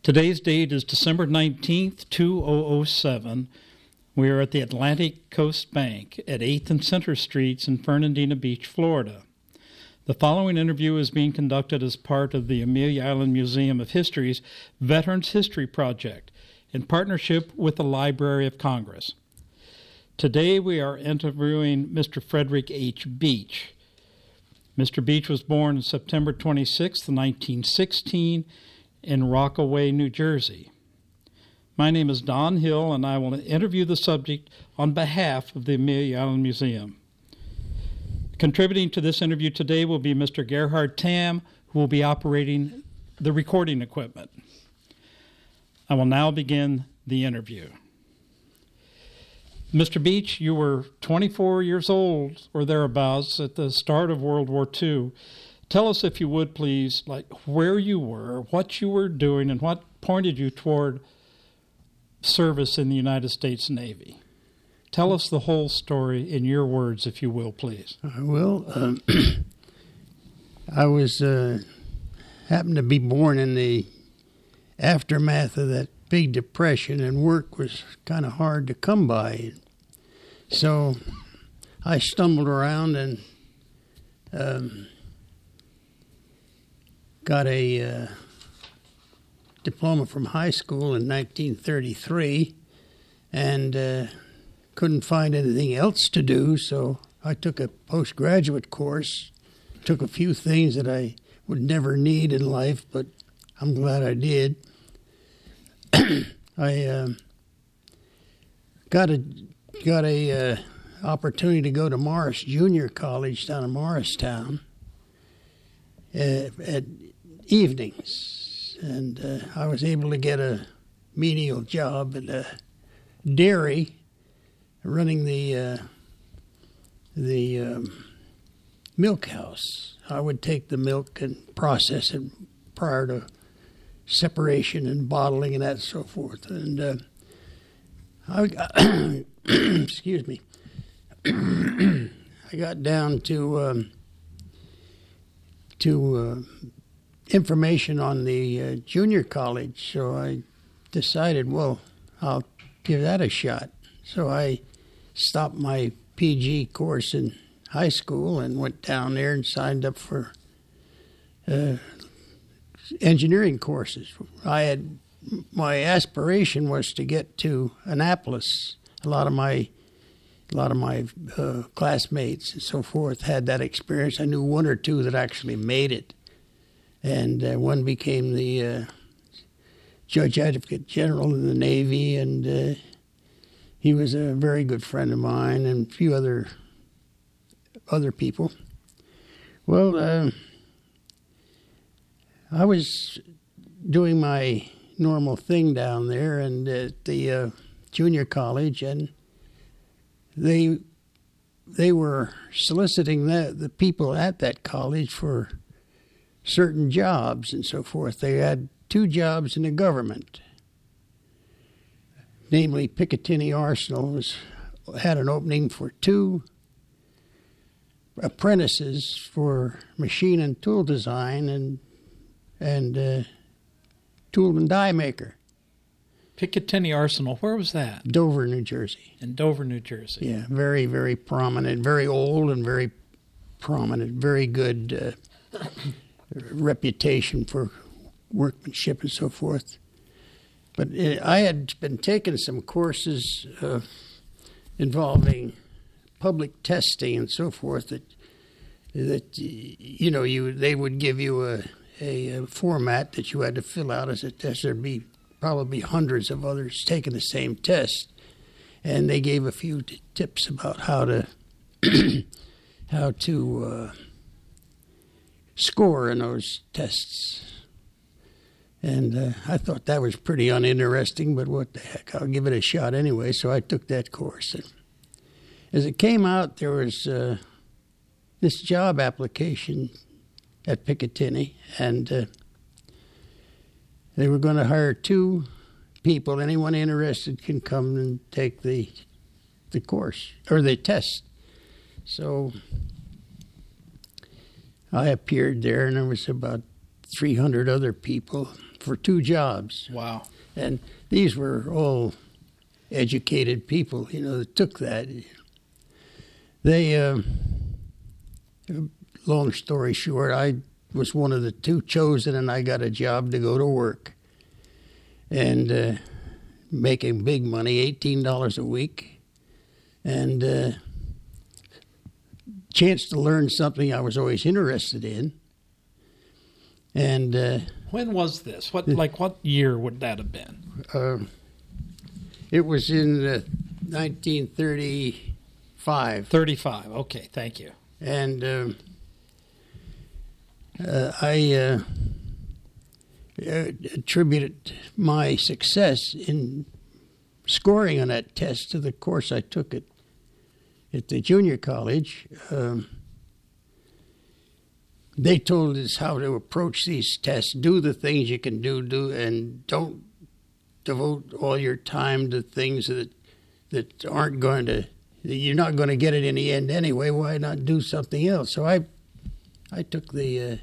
Today's date is December 19th, 2007. We are at the Atlantic Coast Bank at 8th and Center Streets in Fernandina Beach, Florida. The following interview is being conducted as part of the Amelia Island Museum of History's Veterans History Project in partnership with the Library of Congress. Today we are interviewing Mr. Frederick H. Beach. Mr. Beach was born on September 26, 1916 in Rockaway, New Jersey. My name is Don Hill, and I will interview the subject on behalf of the Amelia Island Museum. Contributing to this interview today will be Mr. Gerhard Tam, who will be operating the recording equipment. I will now begin the interview. Mr. Beach, you were 24 years old or thereabouts at the start of World War II. Tell us, if you would, please, where you were, what you were doing, and what pointed you toward service in the United States Navy. Tell us the whole story in your words, if you will, please. I will. I was happened to be born in the aftermath of that big depression, and work was kind of hard to come by. So I stumbled around and got a diploma from high school in 1933, and couldn't find anything else to do, so I took a postgraduate course, took a few things that I would never need in life, but I'm glad I did. I got a opportunity to go to Morris Junior College down in Morristown at evenings, and I was able to get a menial job at a dairy, running the milk house. I would take the milk and process it prior to separation and bottling and that so forth. And I got, excuse me, I got down to information on the junior college, so I decided, well, I'll give that a shot. So I stopped my PG course in high school and went down there and signed up for engineering courses. My aspiration was to get to Annapolis. A lot of my classmates and so forth had that experience. I knew one or two that actually made it, and one became the Judge Advocate General in the Navy, and he was a very good friend of mine, and a few other people. Well, I was doing my normal thing down there and at the junior college, and they were soliciting the people at that college for certain jobs and so forth. They had two jobs in the government. Namely, Picatinny Arsenal had an opening for two apprentices for machine and tool design and tool and die maker. Picatinny Arsenal, where was that? Dover, New Jersey. In Dover, New Jersey. Yeah, very, very prominent, very old and very prominent, very good reputation for workmanship and so forth. But I had been taking some courses involving public testing and so forth that they would give you a format that you had to fill out as a test. There'd be probably hundreds of others taking the same test, and they gave a few tips about how to score in those tests. And I thought that was pretty uninteresting, but what the heck, I'll give it a shot anyway. So I took that course. And as it came out, there was this job application at Picatinny, and they were going to hire two people. Anyone interested can come and take the course, or the test. So I appeared there, and there was about 300 other people for 2 jobs. Wow. And these were all educated people, that took that. They, long story short, I was one of the 2 chosen, and I got a job to go to work. And making big money, $18 a week. And chance to learn something I was always interested in. And when was this? What year would that have been? It was in 1935. 35. Okay, thank you. And I attributed my success in scoring on that test to the course I took at the junior college. They told us how to approach these tests. Do the things you can do, and don't devote all your time to things that aren't going to. You're not going to get it in the end anyway. Why not do something else? So I took their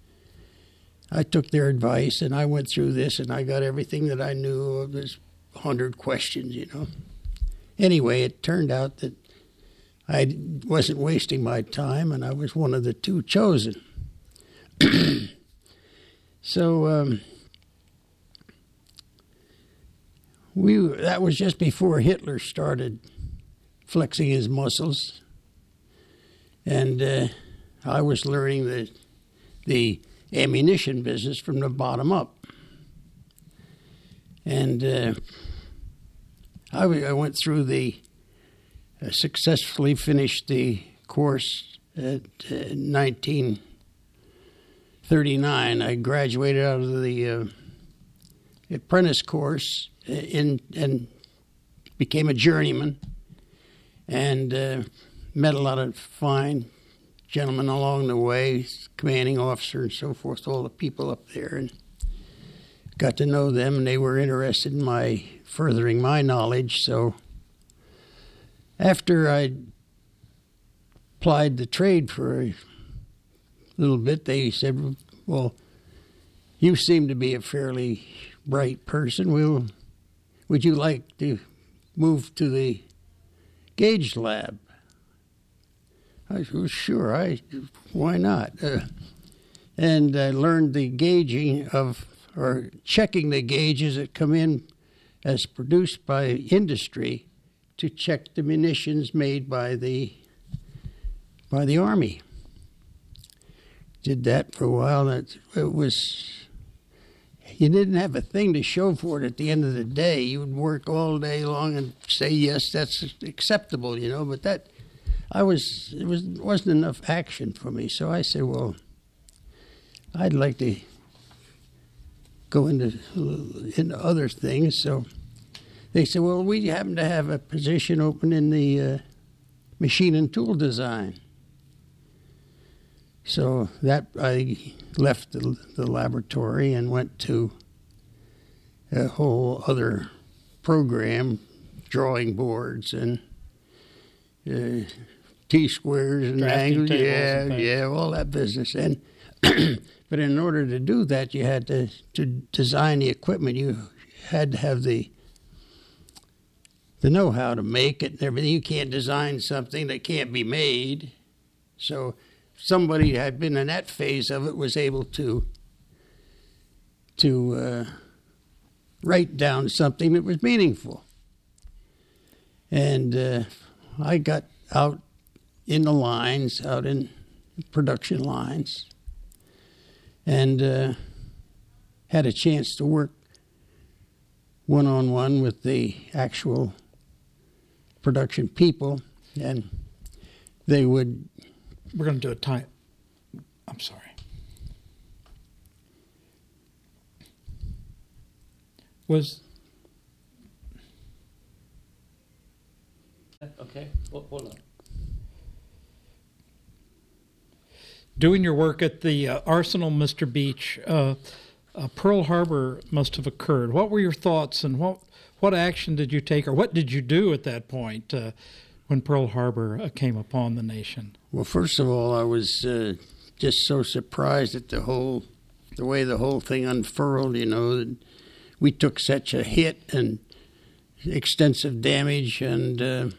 advice, and I went through this, and I got everything that I knew. There's 100 questions, Anyway, it turned out that I wasn't wasting my time, and I was one of the 2 chosen. So that was just before Hitler started flexing his muscles, and I was learning the ammunition business from the bottom up. And I went through successfully finished the course at 1939. I graduated out of the apprentice course and became a journeyman, and met a lot of fine gentlemen along the way, commanding officer and so forth, all the people up there, and got to know them, and they were interested in my furthering my knowledge. So after I applied the trade for a little bit, they said, well, you seem to be a fairly bright person. Would you like to move to the gauge lab? I said, well, sure, why not? And I learned the gauging or checking the gauges that come in as produced by industry to check the munitions made by the Army. Did that for a while. You didn't have a thing to show for it at the end of the day. You would work all day long and say, yes, that's acceptable, but it wasn't enough action for me. So I said, well, I'd like to go into other things. So they said, well, we happen to have a position open in the machine and tool design. So that I left the laboratory and went to a whole other program, drawing boards and T-squares and angles, yeah, all that business. And but in order to do that, you had to design the equipment. You had to have the know-how to make it and everything. You can't design something that can't be made. So somebody who had been in that phase of it was able to write down something that was meaningful. And I got out in the lines, out in production lines, and had a chance to work one-on-one with the actual production people, and they would... We're going to do a time... I'm sorry. Okay, hold on. Doing your work at the Arsenal, Mr. Beach, Pearl Harbor must have occurred. What were your thoughts, and what action did you take, or what did you do at that point when Pearl Harbor came upon the nation? Well, first of all, I was just so surprised at the whole the way the whole thing unfurled, we took such a hit and extensive damage, and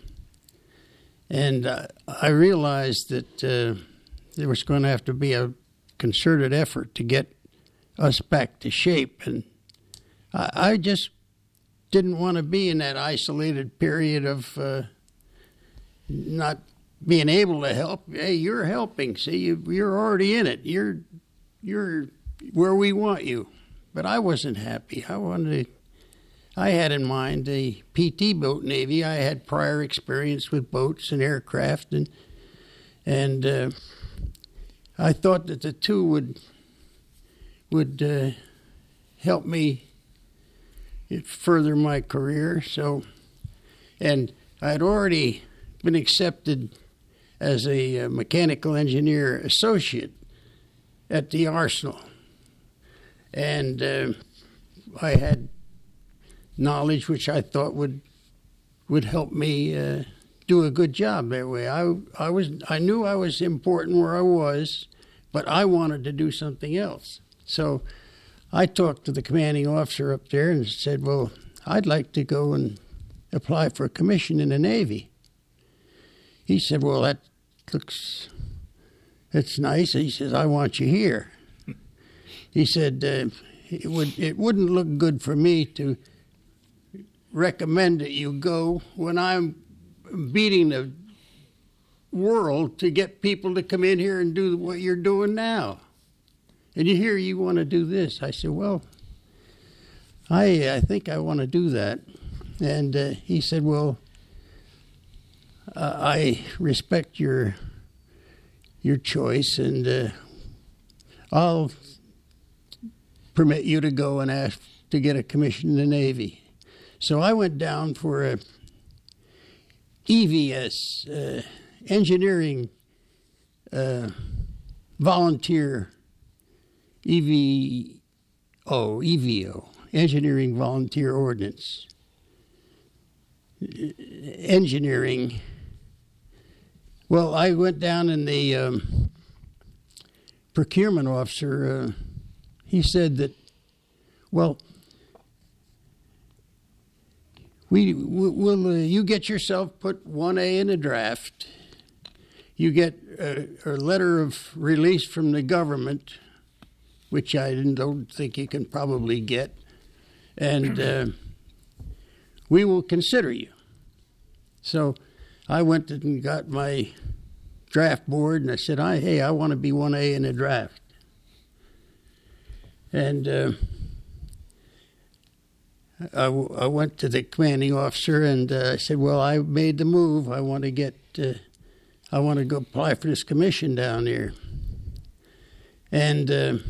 I realized that there was going to have to be a concerted effort to get us back to shape, and I just didn't want to be in that isolated period of not being able to help. Hey, you're helping. See, you're already in it. You're where we want you. But I wasn't happy. I had in mind the PT boat Navy. I had prior experience with boats and aircraft, and I thought that the two would help me further my career. So, and I had already been accepted as a mechanical engineer associate at the Arsenal, and I had knowledge which I thought would help me do a good job that way. I knew I was important where I was, but I wanted to do something else. So I talked to the commanding officer up there and said, well, I'd like to go and apply for a commission in the Navy. He said, well, that's nice. He says, I want you here. He said, it wouldn't look good for me to recommend that you go when I'm beating the world to get people to come in here and do what you're doing now. And you want to do this. I said, well, I think I want to do that. And he said, well, I respect your choice, and I'll permit you to go and ask to get a commission in the Navy. So I went down for a EVS, engineering volunteer, EVO, engineering volunteer ordnance. Engineering. Well, I went down, and the procurement officer, he said that, well, you get yourself put 1A in a draft. You get a letter of release from the government, which I don't think you can probably get, and we will consider you. So I went and got my draft board, and I said, hey, I want to be 1A in a draft. And I went to the commanding officer, and I said, well, I made the move. I want to go apply for this commission down there. And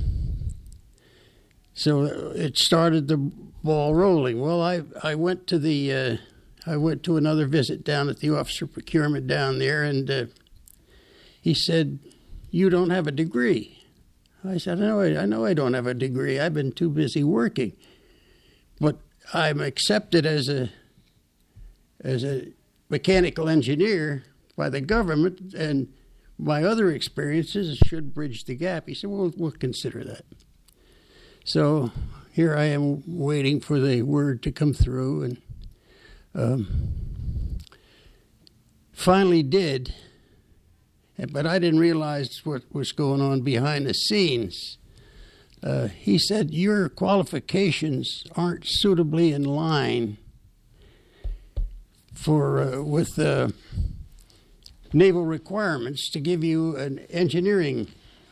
so it started the ball rolling. Well, I went to another visit down at the Office of Procurement down there, and he said, you don't have a degree. I said, I know I don't have a degree. I've been too busy working. But I'm accepted as a mechanical engineer by the government, and my other experiences should bridge the gap. He said, well, we'll consider that. So here I am waiting for the word to come through, and finally did, but I didn't realize what was going on behind the scenes. He said, your qualifications aren't suitably in line with naval requirements to give you an engineering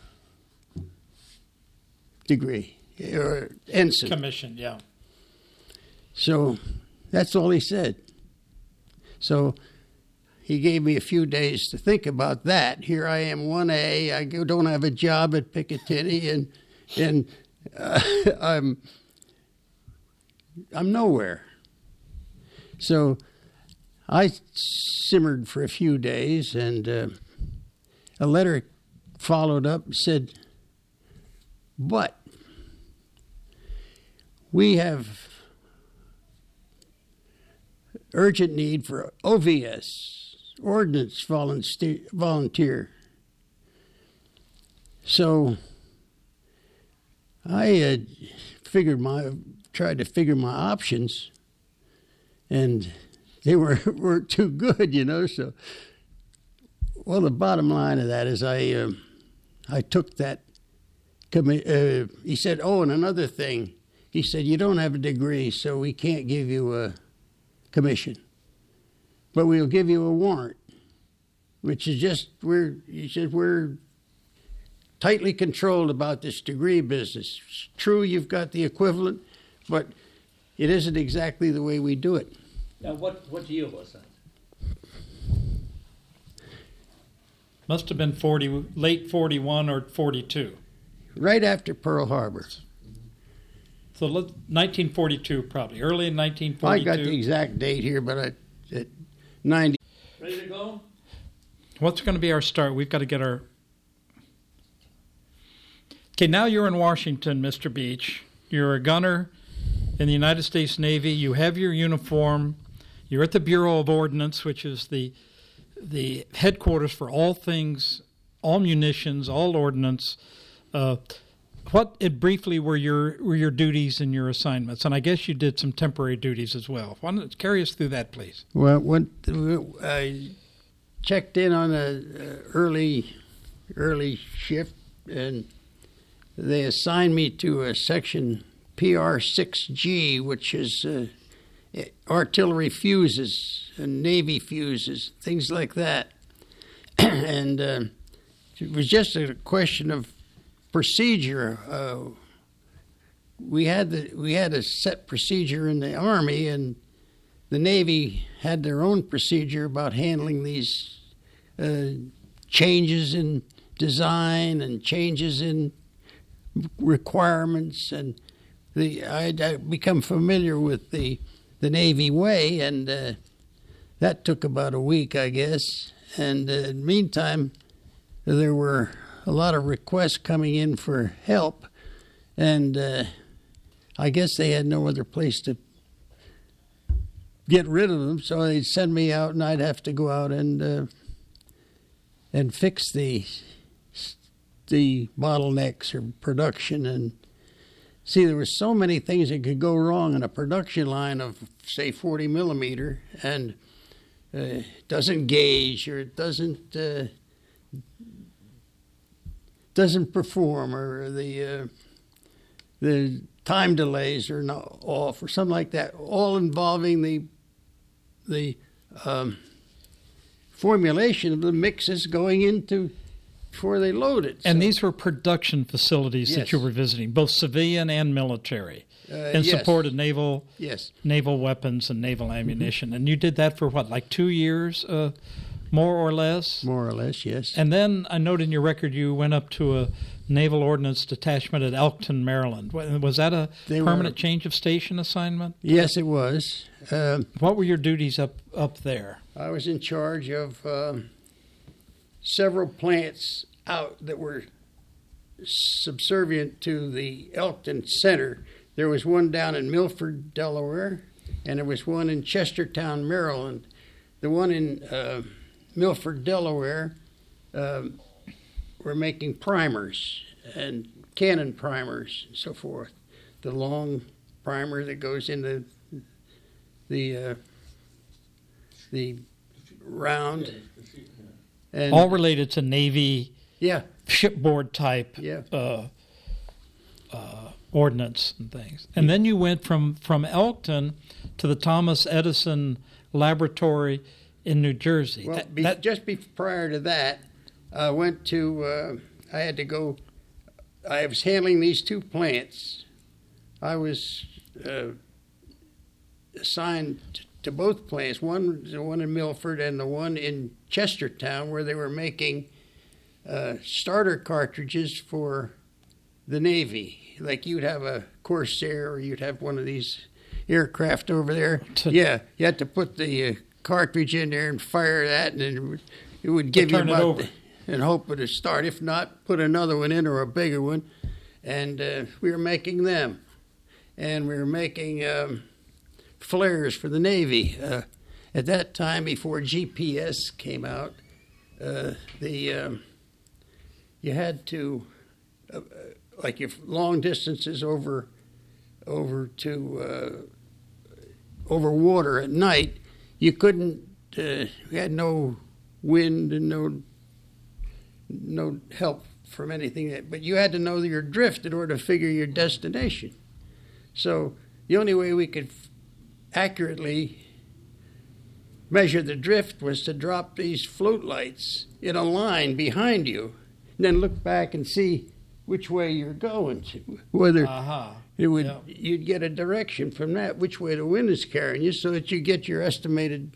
degree, or ensign. Commission, yeah. So that's all he said. So he gave me a few days to think about that. Here I am, 1A. I don't have a job at Picatinny, and I'm nowhere. So I simmered for a few days, and a letter followed up and said, but we have urgent need for OVS, Ordnance Volunteer. So I tried to figure my options, and they weren't too good, So, well, the bottom line of that is I took that. He said, "Oh, and another thing," he said, "you don't have a degree, so we can't give you a commission, but we'll give you a warrant, which is just we're tightly controlled about this degree business. It's true, you've got the equivalent, but it isn't exactly the way we do it." Now, what year was that? Must have been late 41 or 42. Right after Pearl Harbor. So 1942 probably, early in 1942. I got the exact date here, but at 90. Ready to go? What's going to be our start? We've got to get our... Okay, now you're in Washington, Mr. Beach. You're a gunner in the United States Navy. You have your uniform. You're at the Bureau of Ordnance, which is the headquarters for all things, all munitions, all ordnance. What briefly were your duties and your assignments? And I guess you did some temporary duties as well. Why don't you carry us through that, please? Well, I checked in on a early shift, and they assigned me to a section PR-6G, which is artillery fuses and Navy fuses, things like that. And it was just a question of procedure. We had a set procedure in the Army, and the Navy had their own procedure about handling these changes in design and changes in requirements. And I'd become familiar with the Navy way, and that took about a week, I guess. And in the meantime, there were a lot of requests coming in for help, and I guess they had no other place to get rid of them, so they'd send me out, and I'd have to go out and fix the bottlenecks or production. And see, there were so many things that could go wrong in a production line of, say, 40 millimeter, and it doesn't gauge, or it doesn't perform, or the time delays are not off, or something like that, all involving the formulation of the mixes going into before they load it. And these were production facilities that you were visiting, both civilian and military, in support of naval weapons and naval ammunition. And you did that for what, like 2 years, more or less? More or less, yes. And then I note in your record you went up to a Naval Ordnance Detachment at Elkton, Maryland. Was that a permanent change of station assignment? Yes, it was. What were your duties up there? I was in charge of several plants out that were subservient to the Elkton Center. There was one down in Milford, Delaware, and there was one in Chestertown, Maryland. The one in Milford, Delaware, were making primers and cannon primers and so forth. The long primer that goes into the round. And all related to Navy shipboard type ordnance and things. And then you went from Elkton to the Thomas Edison Laboratory in New Jersey. Well, prior to that, I went to, I was handling these two plants. I was assigned to both plants, the one in Milford and the one in Chestertown, where they were making starter cartridges for the Navy. Like you'd have a Corsair, or you'd have one of these aircraft over there. You had to put the cartridge in there and fire that, and it would give you about and hope it would start. If not, put another one in, or a bigger one. And we were making them. And we were making flares for the Navy. At that time, before GPS came out, you had to like if long distances over to over water at night, you couldn't. You had no wind and no help from anything. But you had to know your drift in order to figure your destination. So the only way we could accurately measure the drift was to drop these float lights in a line behind you, and then look back and see which way you're going to. Whether you'd get a direction from that, which way the wind is carrying you, so that you get your estimated.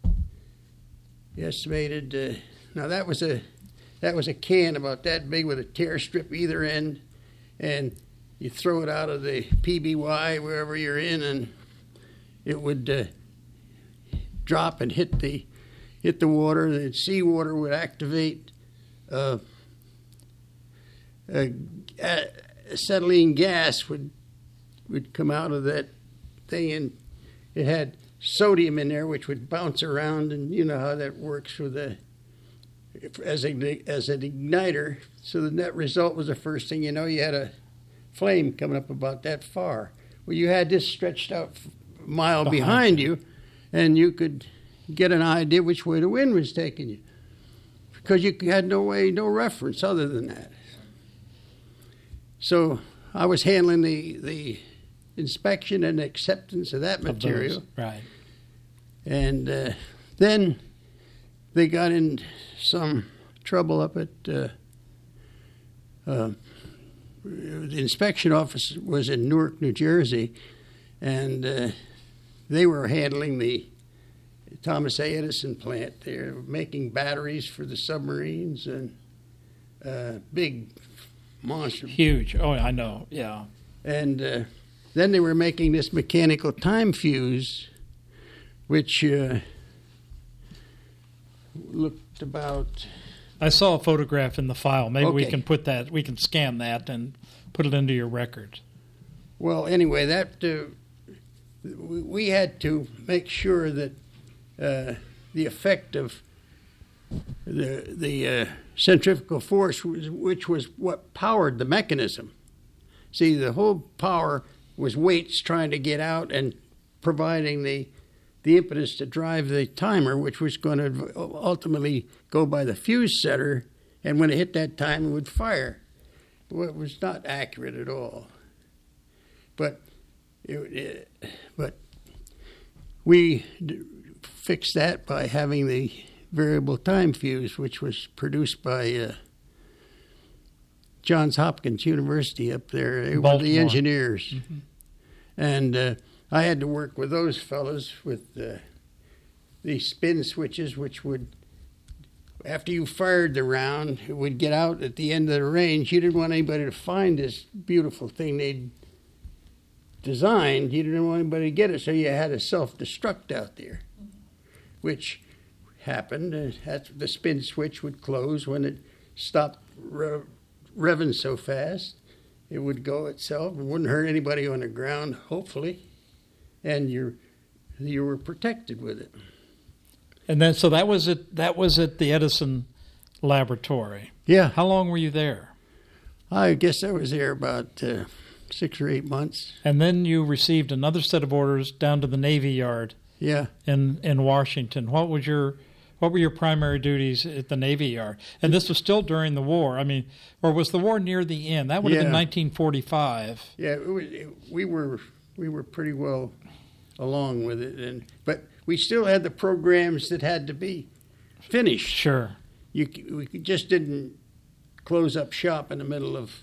Now that was a can about that big with a tear strip either end, and you throw it out of the PBY wherever you're in, and it would drop and hit the water. The seawater would activate acetylene gas would come out of that thing, and it had sodium in there, which would bounce around, and you know how that works with as an igniter. So the net result was the first thing you know, you had a flame coming up about that far. Well, you had this stretched out a mile behind you, and you could get an idea which way the wind was taking you, because you had no reference other than that. So I was handling the inspection and acceptance of that material. Right. And then they got in some trouble up at the inspection office was in Newark, New Jersey, and they were handling the Thomas A. Edison plant. They were making batteries for the submarines and big monster. Huge. Oh, I know. Yeah. And then they were making this mechanical time fuse, which looked about. I saw a photograph in the file. Maybe we Okay. can put that. We can scan that and put it into your record. Well, anyway, that we had to make sure that the effect of the centrifugal force, which was what powered the mechanism. See, the whole power was weights trying to get out and providing the impetus to drive the timer, which was going to ultimately go by the fuse setter, and when it hit that time, it would fire. Well, it was not accurate at all. But we fixed that by having the variable time fuse, which was produced by Johns Hopkins University up there. They were the engineers. Mm-hmm. And I had to work with those fellows with these spin switches, which would, after you fired the round, it would get out at the end of the range. You didn't want anybody to find this beautiful thing they'd designed. You didn't want anybody to get it, so you had a self-destruct out there, which happened. The spin switch would close when it stopped revving so fast. It would go itself. It wouldn't hurt anybody on the ground, hopefully, and you were protected with it. And then, so that was it. That was at the Edison laboratory. Yeah. How long were you there? I guess I was there about 6 or 8 months. And then you received another set of orders down to the Navy Yard. Yeah. In Washington. What were your primary duties at the Navy Yard? And this was still during the war. I mean, or was the war near the end? That would have been 1945. Yeah, we were pretty well along with it, but we still had the programs that had to be finished. Sure. We just didn't close up shop in the middle of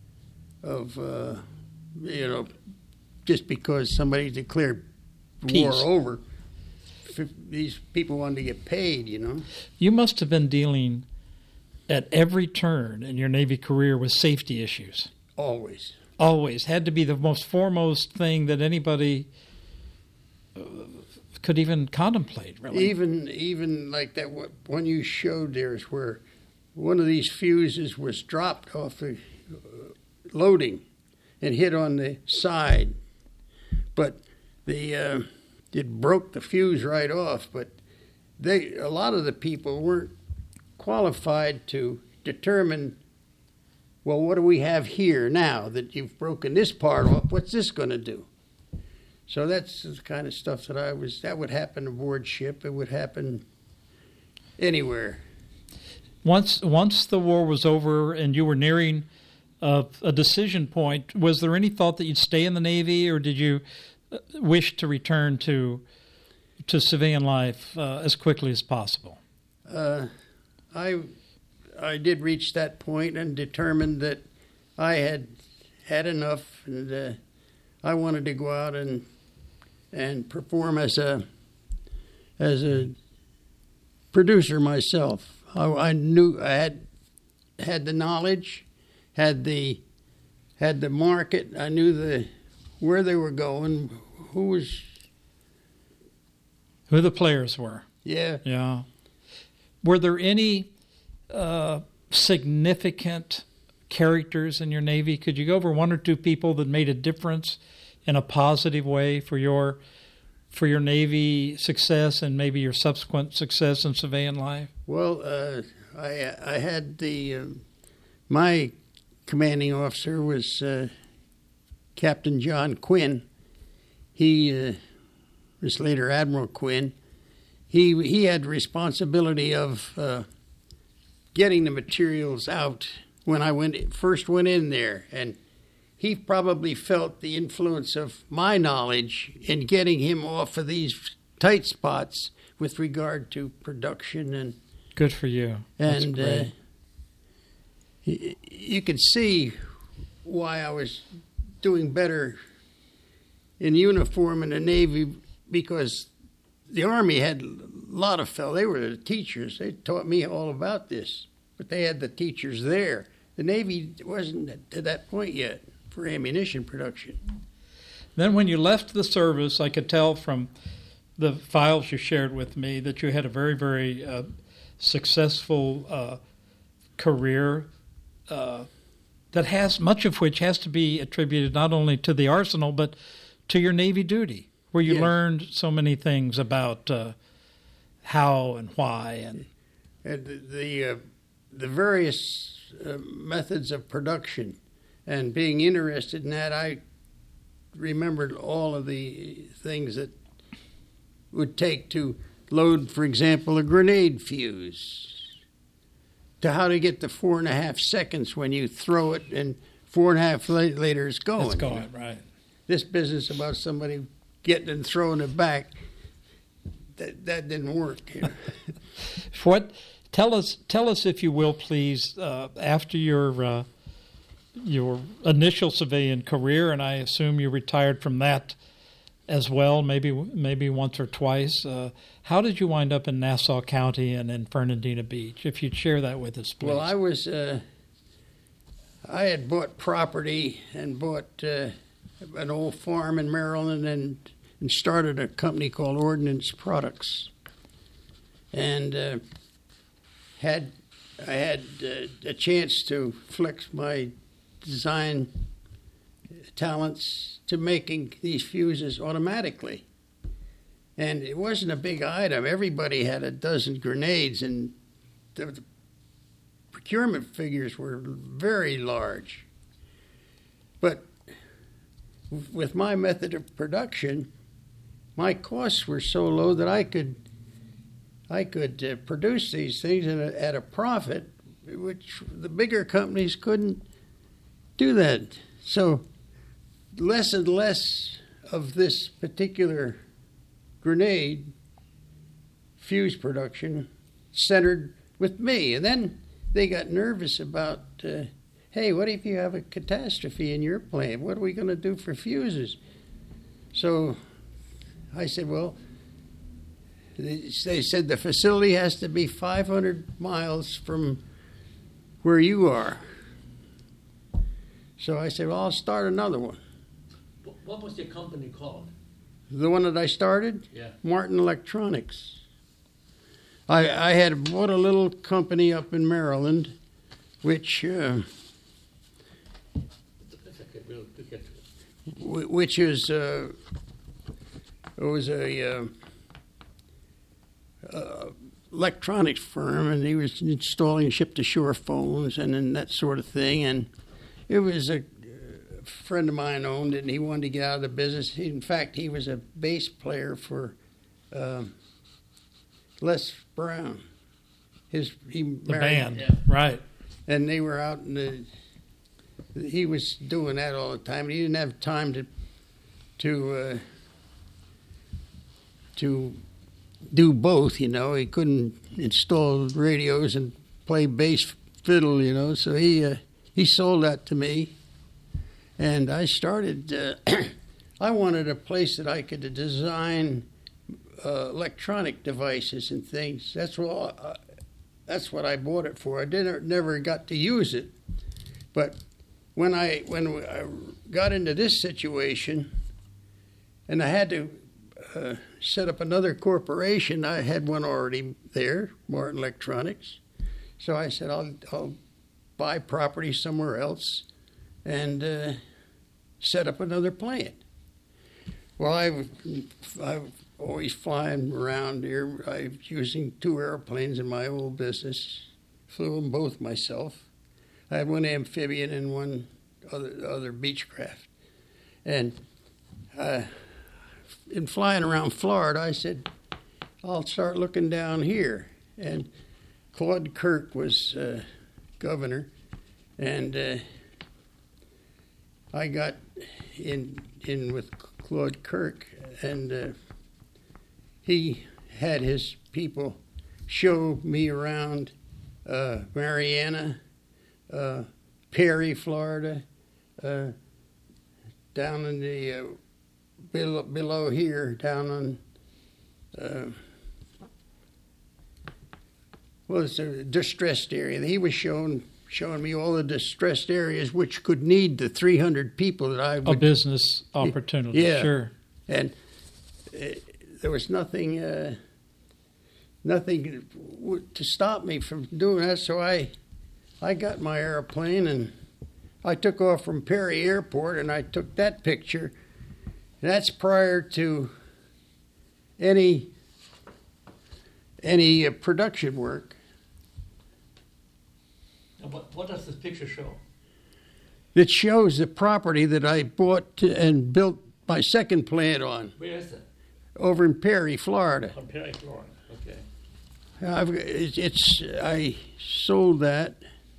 just because somebody declared war over. These people wanted to get paid, You must have been dealing at every turn in your Navy career with safety issues. Always. Always. Had to be the most foremost thing that anybody could even contemplate, really. Even like that one you showed there is where one of these fuses was dropped off the loading and hit on the side. But it broke the fuse right off, but a lot of the people weren't qualified to determine well, what do we have here now that you've broken this part off? What's this going to do? So that's the kind of stuff that would happen aboard ship. It would happen anywhere. Once the war was over and you were nearing a decision point, was there any thought that you'd stay in the Navy, or did you wish to return to civilian life as quickly as possible? I did reach that point and determined that I had had enough, and I wanted to go out and perform as a producer myself. I knew I had the knowledge, had the market. I knew where they were going, who the players were. Yeah. Were there any significant characters in your Navy? Could you go over one or two people that made a difference in a positive way for your Navy success and maybe your subsequent success in civilian life? Well, I had my commanding officer was Captain John Quinn. He was later Admiral Quinn. He had responsibility of getting the materials out when I first went in there, and he probably felt the influence of my knowledge in getting him off of these tight spots with regard to production. And good for you. That's great. You could see why I was doing better in uniform in the Navy, because the Army had a lot of fellows. They were the teachers. They taught me all about this, but they had the teachers there. The Navy wasn't to that point yet for ammunition production. Then when you left the service, I could tell from the files you shared with me that you had a very, very successful career that has much of which has to be attributed not only to the arsenal but to your Navy duty, where you learned so many things about how and why and the various methods of production. And being interested in that, I remembered all of the things that would take to load, for example, a grenade fuse, to how to get the 4.5 seconds when you throw it and 4.5 later it's going. It's going, right. This business about somebody getting and throwing it back, that didn't work. You know? Tell us, if you will, please, after your initial civilian career, and I assume you retired from that as well, maybe once or twice. How did you wind up in Nassau County and in Fernandina Beach? If you'd share that with us, please. Well, I had bought property and bought an old farm in Maryland and started a company called Ordnance Products, and I had a chance to flex my design talents to making these fuses automatically. And it wasn't a big item. Everybody had a dozen grenades, and the procurement figures were very large. But with my method of production, my costs were so low that I could produce these things at a profit, which the bigger companies couldn't do that. So less and less of this particular grenade fuse production centered with me. And then they got nervous about, hey, what if you have a catastrophe in your plant? What are we going to do for fuses? So I said, well, they said the facility has to be 500 miles from where you are. So I said, well, I'll start another one. What was your company called? The one that I started? Yeah. Martin Electronics. I had bought a little company up in Maryland, which is it was a electronics firm, and he was installing ship-to-shore phones and that sort of thing. And it was a friend of mine owned it, and he wanted to get out of the business. In fact, he was a bass player for Les Brown. He The married, band, right. and they were out in the. He was doing that all the time. He didn't have time to do both. You know, he couldn't install radios and play bass fiddle. You know, so he sold that to me, and I started. I wanted a place that I could design electronic devices and things. That's what I bought it for. I never got to use it, but when I got into this situation, and I had to set up another corporation, I had one already there, Martin Electronics. So I said I'll buy property somewhere else and set up another plant. Well, I always flying around here. I was using 2 airplanes in my old business. Flew them both myself. I had one amphibian and one other Beechcraft. And in flying around Florida, I said, I'll start looking down here. And Claude Kirk was governor, and I got in with Claude Kirk, and he had his people show me around Mariana, Perry, Florida, down in the below here, down on it's a distressed area. He was showing me all the distressed areas which could need the 300 people that I would. A business opportunity, Yeah. sure. And there was nothing to stop me from doing that. So I got my airplane and I took off from Perry Airport, and I took that picture. And that's prior to any production work. And what does this picture show? It shows the property that I bought and built my second plant on. Where is it? Over in Perry, Florida. On Perry, Florida. Okay. I sold that.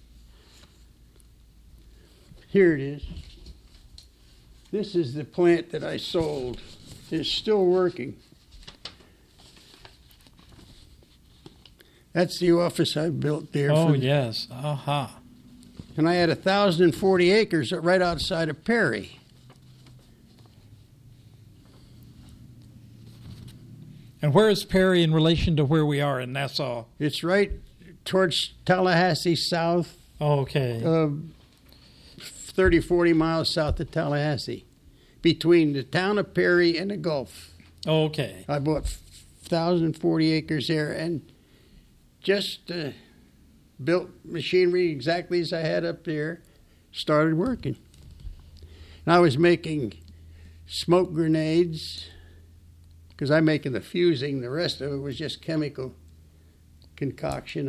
Here it is. This is the plant that I sold. It's still working. That's the office I built there. Oh, yes. Aha. And I had 1,040 acres right outside of Perry. And where is Perry in relation to where we are in Nassau? It's right towards Tallahassee south, Okay. 30, 40 miles south of Tallahassee, between the town of Perry and the Gulf. Okay. I bought 1,040 acres there and just built machinery exactly as I had up there, started working. And I was making smoke grenades, because I'm making the fusing. The rest of it was just chemical concoction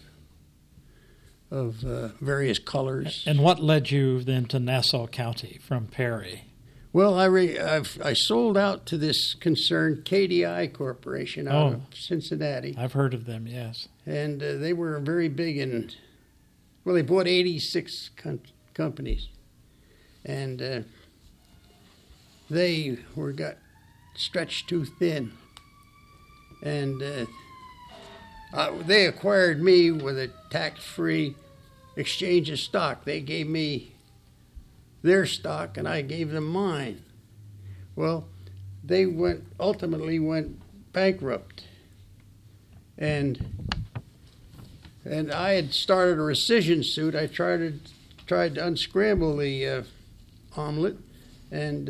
of various colors. And what led you then to Nassau County from Perry? Well, I sold out to this concern, KDI Corporation, out of Cincinnati. I've heard of them, yes. And they were very big in, well, they bought 86 companies. And they got stretched too thin. And they acquired me with a tax-free exchange of stock. They gave me their stock and I gave them mine. Well, they ultimately went bankrupt. And I had started a rescission suit. I tried to unscramble the omelet, and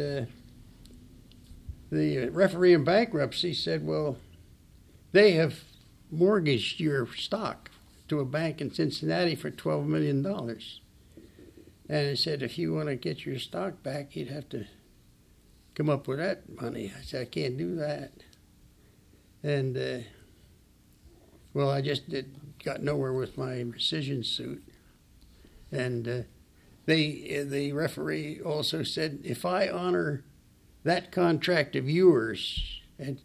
the referee in bankruptcy said, well, they have mortgaged your stock to a bank in Cincinnati for $12 million. And I said, if you want to get your stock back, you'd have to come up with that money. I said, I can't do that. And Well, I just got nowhere with my rescission suit, and the referee also said, if I honor that contract of yours, and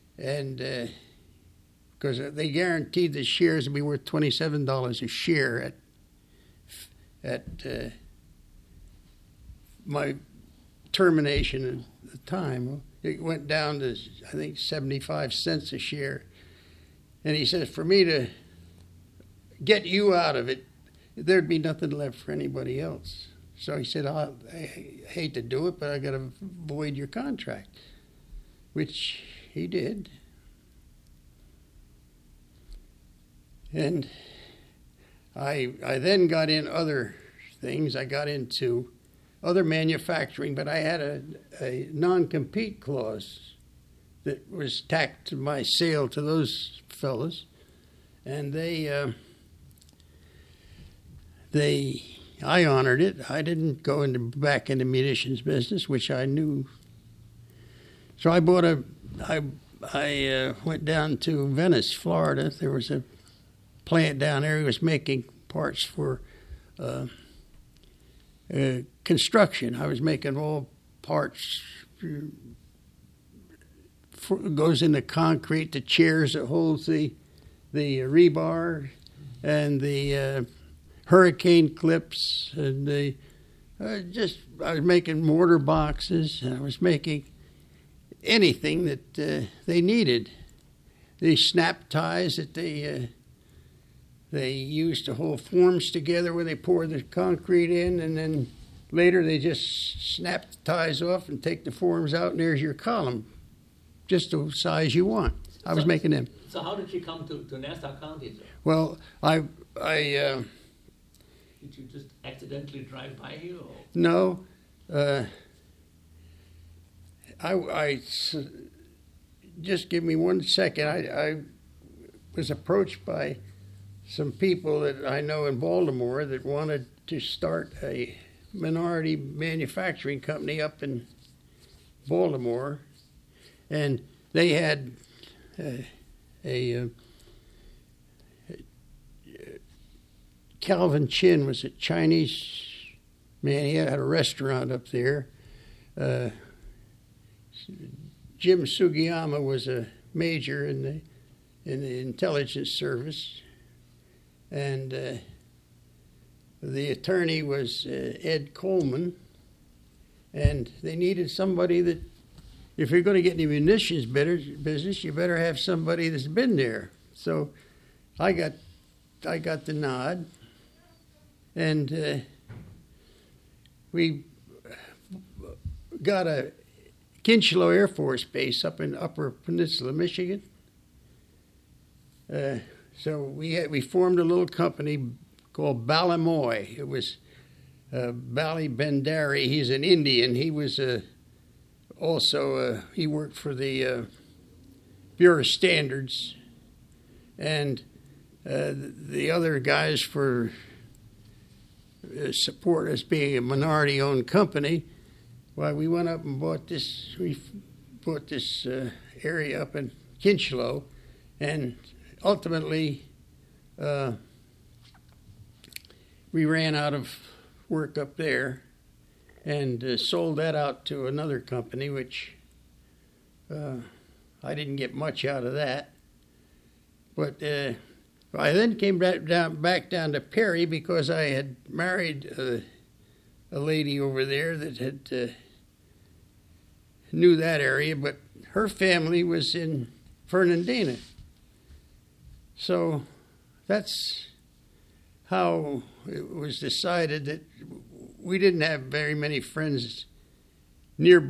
because they guaranteed the shares would be worth $27 a share at my termination at the time. It went down to, I think, 75 cents a share. And he says, for me to get you out of it, there'd be nothing left for anybody else. So he said, I hate to do it, but I got to void your contract, which he did. And I then got in other things. I got into other manufacturing, but I had a non-compete clause that was tacked to my sale to those fellas, and I honored it. I didn't go back into munitions business, which I knew. So I went down to Venice, Florida. There was a plant down there. He was making parts for construction. I was making all parts goes into concrete, the chairs that holds the rebar, and the hurricane clips, and I was making mortar boxes, and I was making anything that they needed. The snap ties that they used to hold forms together where they pour the concrete in, and then later they just snap the ties off and take the forms out, and there's your column, just the size you want. I was making them. So how did you come to Nassau County, sir? Well, I did you just accidentally drive by here? Or? No. I just give me 1 second. I was approached by some people that I know in Baltimore that wanted to start a minority manufacturing company up in Baltimore, and they had Calvin Chin was a Chinese man. He had a restaurant up there. Jim Sugiyama was a major in the intelligence service, and the attorney was Ed Coleman, and they needed somebody that, if you're going to get in the munitions business, you better have somebody that's been there. So I got the nod, and we got a Kincheloe Air Force Base up in Upper Peninsula, Michigan. So we formed a little company called Ballimoy. It was Bali Bhandari. He's an Indian. He was he worked for the Bureau of Standards, and the other guys for support us being a minority-owned company. Well, we went up and bought this. We bought this area up in Kincheloe, and ultimately we ran out of work up there, and sold that out to another company, which I didn't get much out of that. But I then came back down to Perry because I had married a lady over there that had knew that area, but her family was in Fernandina. So that's how it was decided that we didn't have very many friends near